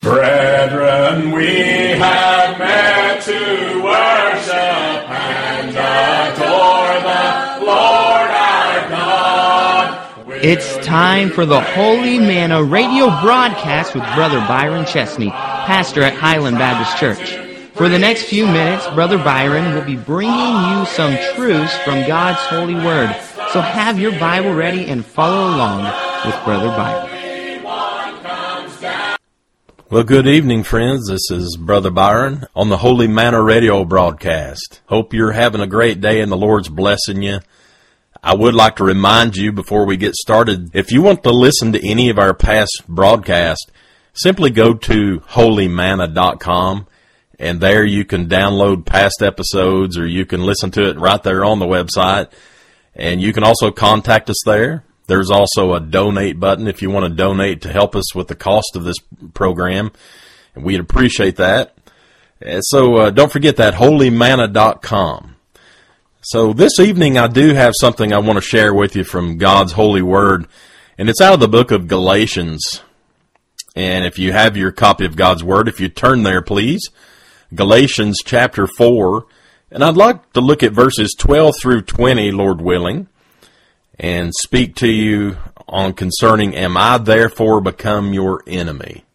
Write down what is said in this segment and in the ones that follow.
Brethren, we have met to worship and adore the Lord our God. It's time for the Holy Manna radio broadcast with Brother Byron Chesney, pastor at Highland Baptist Church. For the next few minutes, Brother Byron will be bringing you some truths from God's holy word. So have your Bible ready and follow along with Brother Byron. Well, good evening, friends. This is Brother Byron on the Holy Manna radio broadcast. Hope you're having a great day and the Lord's blessing you. I would like to remind you before we get started, if you want to listen to any of our past broadcasts, simply go to holymanna.com, and there you can download past episodes, or you can listen to it right there on the website, and you can also contact us there. There's also a donate button if you want to donate to help us with the cost of this program, and we'd appreciate that. So don't forget that, holymanna.com. So this evening I do have something I want to share with you from God's holy word, and it's out of the book of Galatians. And if you have your copy of God's word, if you turn there, please, Galatians chapter 4, and I'd like to look at verses 12 through 20, Lord willing, and speak to you on concerning, am I therefore become your enemy?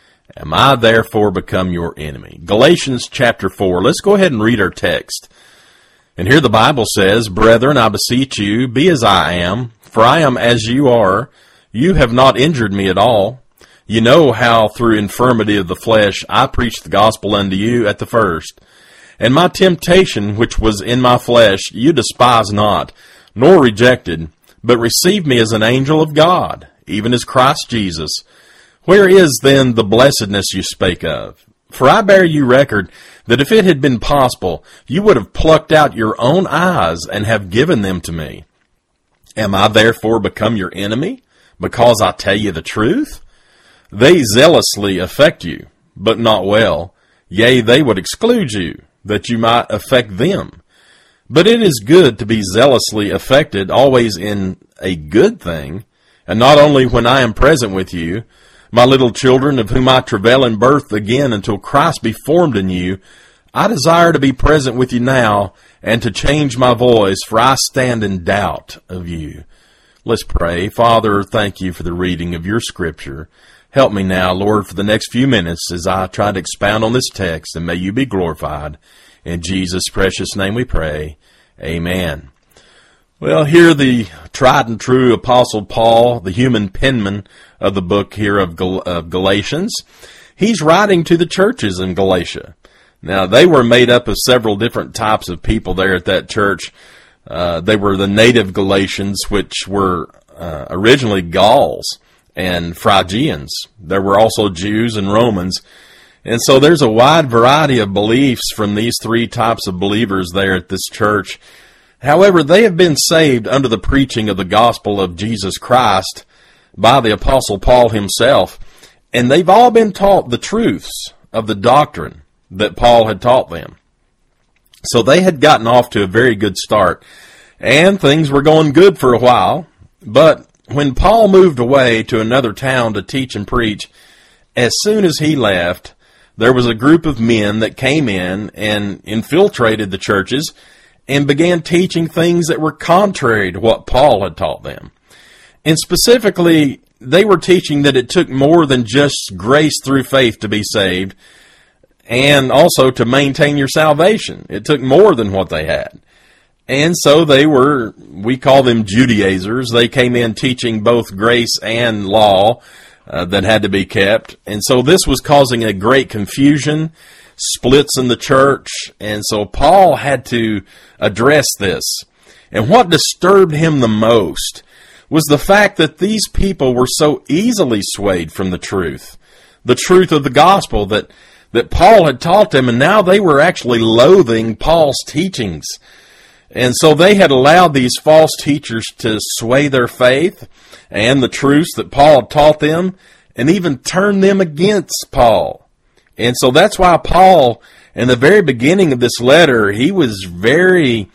Am I therefore become your enemy? Galatians chapter 4. Let's go ahead and read our text. And here the Bible says, Brethren, I beseech you, be as I am, for I am as you are. You have not injured me at all. You know how through infirmity of the flesh I preached the gospel unto you at the first. And my temptation which was in my flesh you despise not, nor rejected, but received me as an angel of God, even as Christ Jesus. Where is then the blessedness you spake of? For I bear you record that if it had been possible, you would have plucked out your own eyes and have given them to me. Am I therefore become your enemy, because I tell you the truth? They zealously affect you, but not well. Yea, they would exclude you, that you might affect them. But it is good to be zealously affected, always in a good thing, and not only when I am present with you. My little children, of whom I travail in birth again until Christ be formed in you, I desire to be present with you now, and to change my voice, for I stand in doubt of you. Let's pray. Father, thank you for the reading of your scripture. Help me now, Lord, for the next few minutes as I try to expound on this text, and may you be glorified. In Jesus' precious name we pray. Amen. Well, here the tried and true Apostle Paul, the human penman of the book here of Galatians, he's writing to the churches in Galatia. Now, they were made up of several different types of people there at that church. They were the native Galatians, which were originally Gauls and Phrygians. There were also Jews and Romans. And so there's a wide variety of beliefs from these three types of believers there at this church. However, they have been saved under the preaching of the gospel of Jesus Christ by the Apostle Paul himself, and they've all been taught the truths of the doctrine that Paul had taught them. So they had gotten off to a very good start, and things were going good for a while. But when Paul moved away to another town to teach and preach, as soon as he left, there was a group of men that came in and infiltrated the churches and began teaching things that were contrary to what Paul had taught them. And specifically, they were teaching that it took more than just grace through faith to be saved, and also to maintain your salvation. It took more than what they had. And so they were, we call them Judaizers. They came in teaching both grace and law that had to be kept. And so this was causing a great confusion, splits in the church. And so Paul had to address this. And what disturbed him the most was the fact that these people were so easily swayed from the truth of the gospel that Paul had taught them, and now they were actually loathing Paul's teachings. And so they had allowed these false teachers to sway their faith and the truths that Paul had taught them, and even turn them against Paul. And so that's why Paul, in the very beginning of this letter, he was very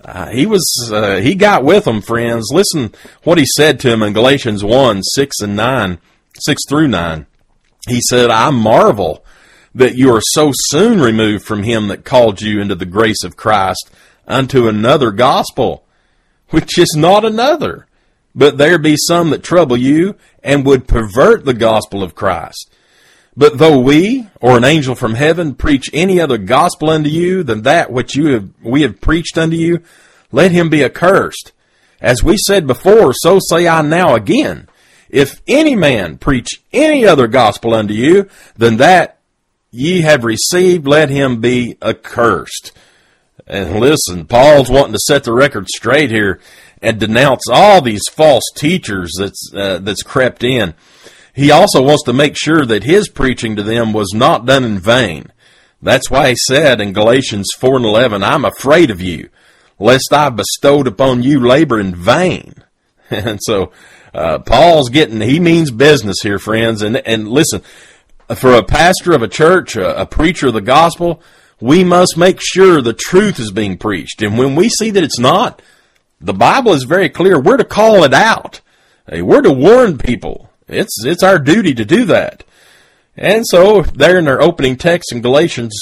he got with them, friends. Listen what he said to them in Galatians 1, 6 through 9. He said, I marvel that you are so soon removed from him that called you into the grace of Christ unto another gospel, which is not another. But there be some that trouble you, and would pervert the gospel of Christ. But though we, or an angel from heaven, preach any other gospel unto you than that which we have preached unto you, let him be accursed. As we said before, so say I now again. If any man preach any other gospel unto you than that ye have received, let him be accursed. And listen, Paul's wanting to set the record straight here and denounce all these false teachers that's crept in. He also wants to make sure that his preaching to them was not done in vain. That's why he said in Galatians 4:11, I'm afraid of you, lest I bestowed upon you labor in vain. And so Paul's he means business here, friends. And listen, for a pastor of a church, a preacher of the gospel, we must make sure the truth is being preached. And when we see that it's not, the Bible is very clear. We're to call it out. We're to warn people. It's our duty to do that. And so there in their opening text in Galatians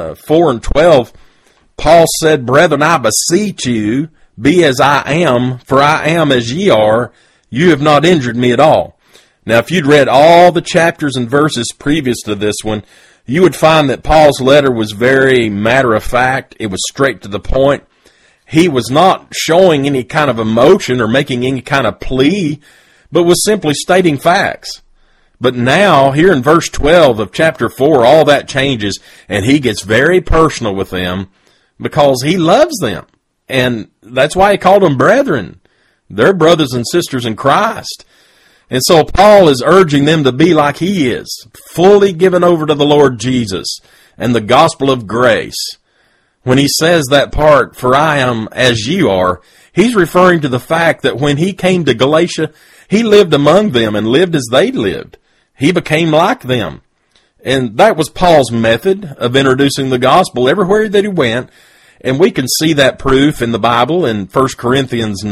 4:12, Paul said, Brethren, I beseech you, be as I am, for I am as ye are. You have not injured me at all. Now, if you'd read all the chapters and verses previous to this one, you would find that Paul's letter was very matter of fact. It was straight to the point. He was not showing any kind of emotion or making any kind of plea, but was simply stating facts. But now, here in verse 12 of chapter 4, all that changes, and he gets very personal with them because he loves them. And that's why he called them brethren. They're brothers and sisters in Christ. And so Paul is urging them to be like he is, fully given over to the Lord Jesus and the gospel of grace. When he says that part, for I am as you are, he's referring to the fact that when he came to Galatia, he lived among them and lived as they lived. He became like them. And that was Paul's method of introducing the gospel everywhere that he went. And we can see that proof in the Bible in 1 Corinthians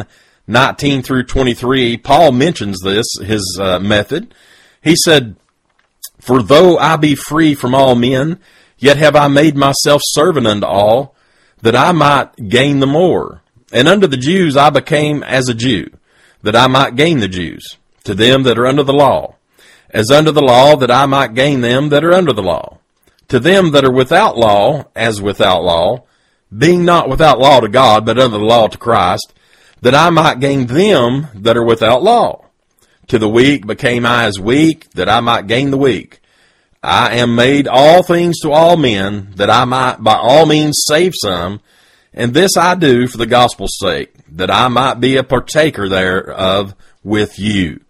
9:19 through 23. Paul mentions this, his method. He said, For though I be free from all men, yet have I made myself servant unto all, that I might gain the more. And unto the Jews I became as a Jew, that I might gain the Jews, to them that are under the law, as under the law, that I might gain them that are under the law, to them that are without law, as without law, being not without law to God, but under the law to Christ, that I might gain them that are without law. To the weak became I as weak, that I might gain the weak. I am made all things to all men, that I might by all means save some, and this I do for the gospel's sake, that I might be a partaker thereof with you.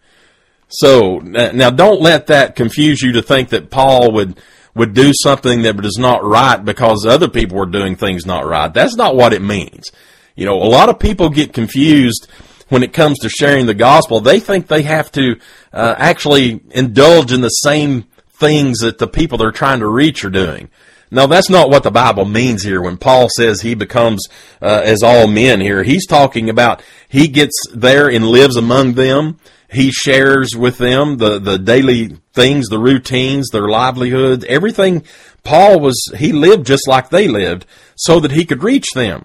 So, now don't let that confuse you to think that Paul would do something that is not right because other people were doing things not right. That's not what it means. You know, a lot of people get confused when it comes to sharing the gospel. They think they have to actually indulge in the same things that the people they're trying to reach are doing. No, that's not what the Bible means here when Paul says he becomes as all men here. He's talking about he gets there and lives among them. He shares with them the daily things, the routines, their livelihoods, everything. He lived just like they lived so that he could reach them.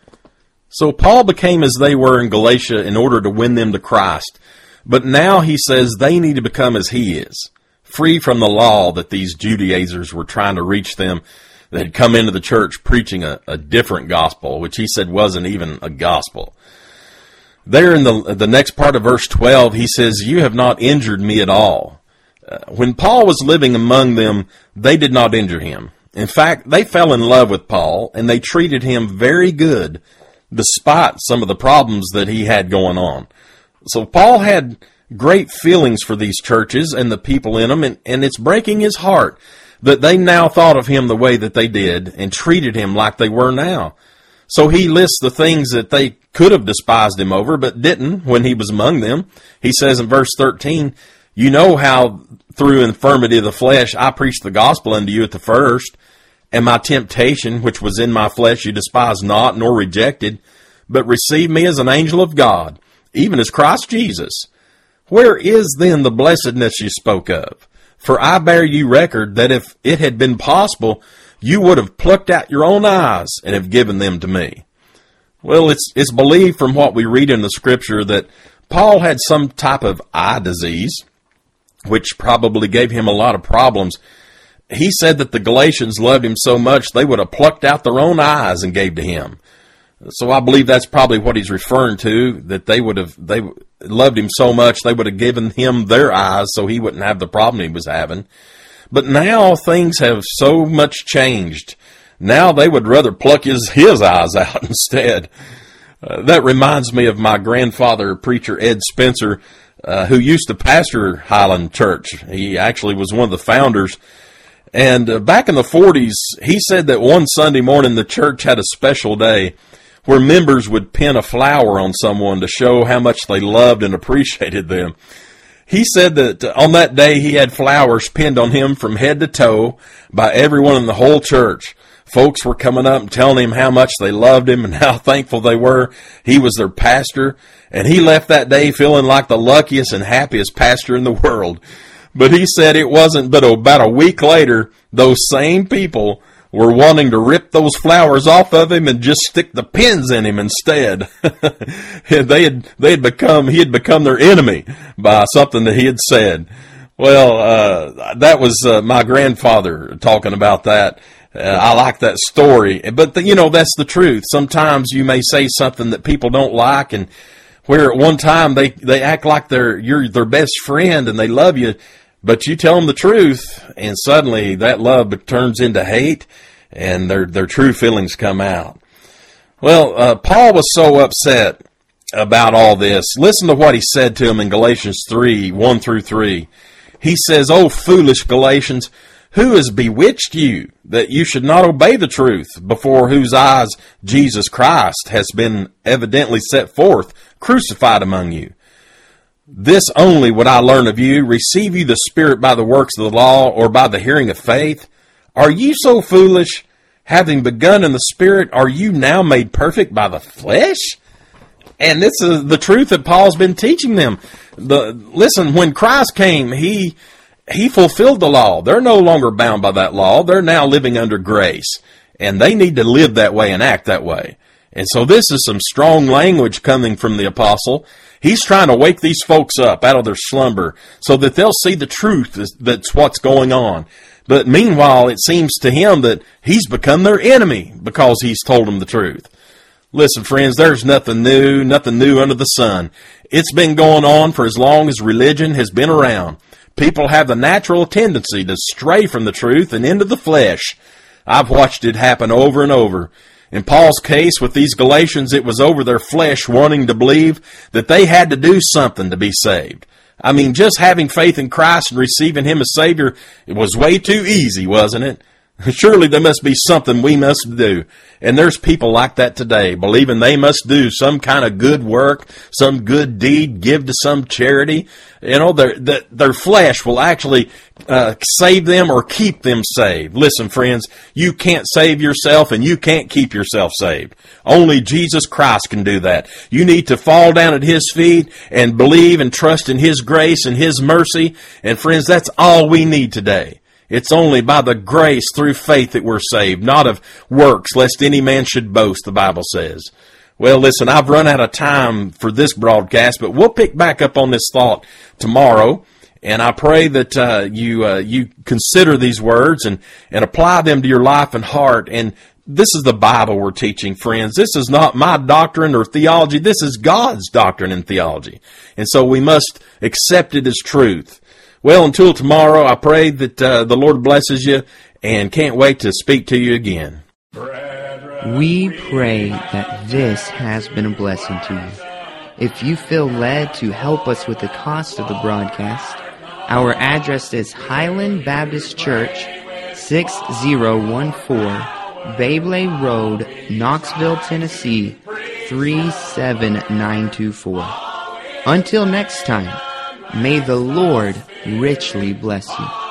So Paul became as they were in Galatia in order to win them to Christ. But now he says they need to become as he is, free from the law that these Judaizers were trying to reach them that had come into the church preaching a different gospel, which he said wasn't even a gospel. There in the next part of verse 12, he says, You have not injured me at all. When Paul was living among them, they did not injure him. In fact, they fell in love with Paul, and they treated him very good, despite some of the problems that he had going on. So Paul had great feelings for these churches and the people in them, and it's breaking his heart that they now thought of him the way that they did and treated him like they were now. So he lists the things that they could have despised him over, but didn't when he was among them. He says in verse 13, You know how through infirmity of the flesh I preached the gospel unto you at the first, and my temptation, which was in my flesh, you despised not, nor rejected, but received me as an angel of God, even as Christ Jesus. Where is then the blessedness you spoke of? For I bear you record that if it had been possible, you would have plucked out your own eyes and have given them to me. Well, it's believed from what we read in the Scripture that Paul had some type of eye disease, which probably gave him a lot of problems. He said that the Galatians loved him so much they would have plucked out their own eyes and gave to him. So I believe that's probably what he's referring to, that they loved him so much they would have given him their eyes so he wouldn't have the problem he was having. But now things have so much changed. Now they would rather pluck his eyes out instead. That reminds me of my grandfather, preacher Ed Spencer, who used to pastor Highland Church. He actually was one of the founders. And back in the 40s, he said that one Sunday morning the church had a special day where members would pin a flower on someone to show how much they loved and appreciated them. He said that on that day he had flowers pinned on him from head to toe by everyone in the whole church. Folks were coming up and telling him how much they loved him and how thankful they were. He was their pastor, and he left that day feeling like the luckiest and happiest pastor in the world. But he said it wasn't but about a week later, those same people were wanting to rip those flowers off of him and just stick the pins in him instead. He had become their enemy by something that he had said. Well, that was my grandfather talking about that. I like that story, but that's the truth. Sometimes you may say something that people don't like, and where at one time they act like you're their best friend and they love you, but you tell them the truth, and suddenly that love turns into hate, and their true feelings come out. Well, Paul was so upset about all this. Listen to what he said to him in Galatians 3:1-3. He says, "O foolish Galatians, who has bewitched you that you should not obey the truth, before whose eyes Jesus Christ has been evidently set forth, crucified among you? This only would I learn of you, receive you the Spirit by the works of the law, or by the hearing of faith? Are you so foolish? Having begun in the Spirit, are you now made perfect by the flesh?" And this is the truth that Paul's been teaching them. Listen, when Christ came, He fulfilled the law. They're no longer bound by that law. They're now living under grace. And they need to live that way and act that way. And so this is some strong language coming from the apostle. He's trying to wake these folks up out of their slumber so that they'll see the truth that's what's going on. But meanwhile, it seems to him that he's become their enemy because he's told them the truth. Listen, friends, there's nothing new under the sun. It's been going on for as long as religion has been around. People have the natural tendency to stray from the truth and into the flesh. I've watched it happen over and over. In Paul's case with these Galatians, it was over their flesh wanting to believe that they had to do something to be saved. I mean, just having faith in Christ and receiving Him as Savior, it was way too easy, wasn't it? Surely there must be something we must do. And there's people like that today, believing they must do some kind of good work, some good deed, give to some charity. You know, their flesh will actually save them or keep them saved. Listen, friends, you can't save yourself and you can't keep yourself saved. Only Jesus Christ can do that. You need to fall down at His feet and believe and trust in His grace and His mercy. And friends, that's all we need today. It's only by the grace through faith that we're saved, not of works, lest any man should boast, the Bible says. Well, listen, I've run out of time for this broadcast, but we'll pick back up on this thought tomorrow. And I pray that you consider these words and apply them to your life and heart. And this is the Bible we're teaching, friends. This is not my doctrine or theology. This is God's doctrine and theology. And so we must accept it as truth. Well, until tomorrow, I pray that the Lord blesses you and can't wait to speak to you again. We pray that this has been a blessing to you. If you feel led to help us with the cost of the broadcast, our address is Highland Baptist Church, 6014 Babley Road, Knoxville, Tennessee, 37924. Until next time, may the Lord richly bless you.